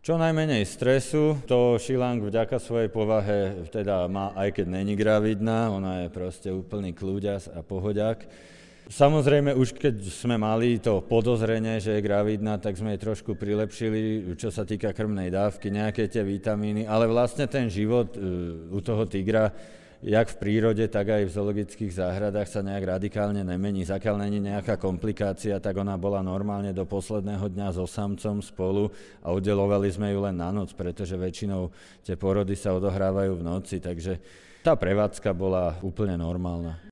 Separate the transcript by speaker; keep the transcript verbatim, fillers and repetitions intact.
Speaker 1: Čo najmenej stresu, to Šilang vďaka svojej povahe teda má, aj keď není gravidná, ona je proste úplný kľúďas a pohodiak. Samozrejme, už keď sme mali to podozrenie, že je gravidná, tak sme jej trošku prilepšili, čo sa týka krmnej dávky, nejaké tie vitamíny, ale vlastne ten život u toho tigra, jak v prírode, tak aj v zoologických záhradách sa nejak radikálne nemení. Zakiaľ není nejaká komplikácia, tak ona bola normálne do posledného dňa so samcom spolu a oddelovali sme ju len na noc, pretože väčšinou tie porody sa odohrávajú v noci, takže tá prevádzka bola úplne normálna.